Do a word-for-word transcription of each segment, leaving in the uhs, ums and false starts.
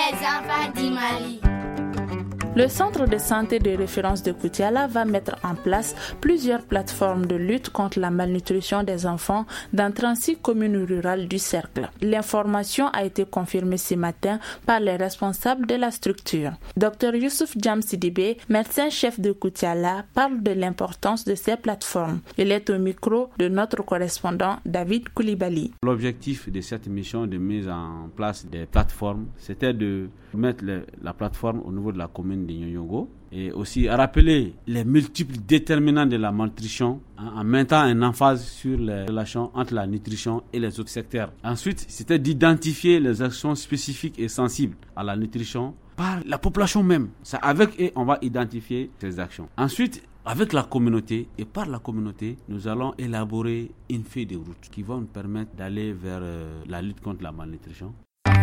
les enfants du Mali. Le centre de santé de référence de Koutiala va mettre en place plusieurs plateformes de lutte contre la malnutrition des enfants dans trente-six communes rurales du cercle. L'information a été confirmée ce matin par les responsables de la structure. Docteur Youssouf Jam Sidibé, médecin-chef de Koutiala, parle de l'importance de ces plateformes. Il est au micro de notre correspondant David Koulibaly. L'objectif de cette mission de mise en place des plateformes, c'était de mettre le, la plateforme au niveau de la commune de Nyonyogo et aussi rappeler les multiples déterminants de la malnutrition en, en mettant un emphase sur les relations entre la nutrition et les autres secteurs. Ensuite, c'était d'identifier les actions spécifiques et sensibles à la nutrition par la population même. C'est avec eux on va identifier ces actions. Ensuite, avec la communauté et par la communauté, nous allons élaborer une feuille de route qui va nous permettre d'aller vers euh, la lutte contre la malnutrition.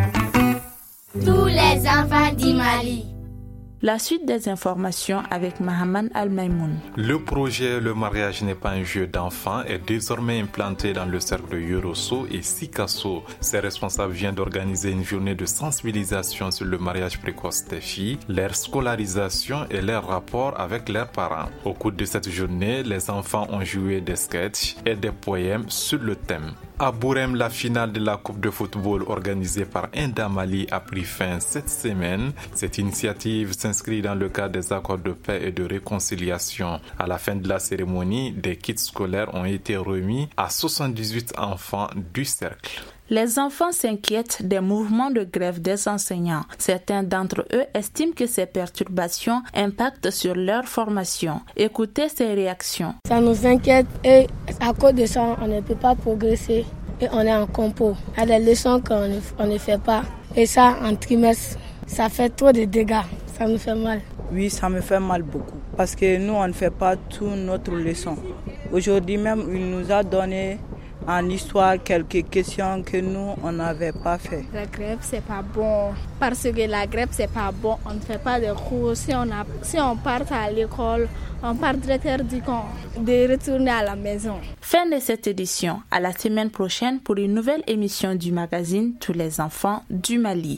Tous les enfants du Mali. La suite des informations avec Mahaman Al-Maïmoun. Le projet Le mariage n'est pas un jeu d'enfants est désormais implanté dans le cercle de Yorosso et Sikasso. Ces responsables viennent d'organiser une journée de sensibilisation sur le mariage précoce des filles, leur scolarisation et leur rapport avec leurs parents. Au cours de cette journée, les enfants ont joué des sketchs et des poèmes sur le thème. À Bourem, la finale de la Coupe de football organisée par Inda Mali a pris fin cette semaine. Cette initiative s'inscrit dans le cadre des accords de paix et de réconciliation. À la fin de la cérémonie, des kits scolaires ont été remis à soixante-dix-huit enfants du cercle. Les enfants s'inquiètent des mouvements de grève des enseignants. Certains d'entre eux estiment que ces perturbations impactent sur leur formation. Écoutez ces réactions. Ça nous inquiète et à cause de ça, on ne peut pas progresser et on est en compo. Il y a des leçons qu'on ne, on ne fait pas et ça, en trimestre, ça fait trop de dégâts. Ça nous fait mal. Oui, ça me fait mal beaucoup parce que nous, on ne fait pas toutes notre leçon. Aujourd'hui même, il nous a donné en histoire quelques questions que nous, on n'avait pas fait. La grève, c'est pas bon. Parce que la grève, c'est pas bon. On ne fait pas de cours. Si on, a, si on part à l'école, on part directeur du camp, de retourner à la maison. Fin de cette édition. À la semaine prochaine pour une nouvelle émission du magazine Tous les enfants du Mali.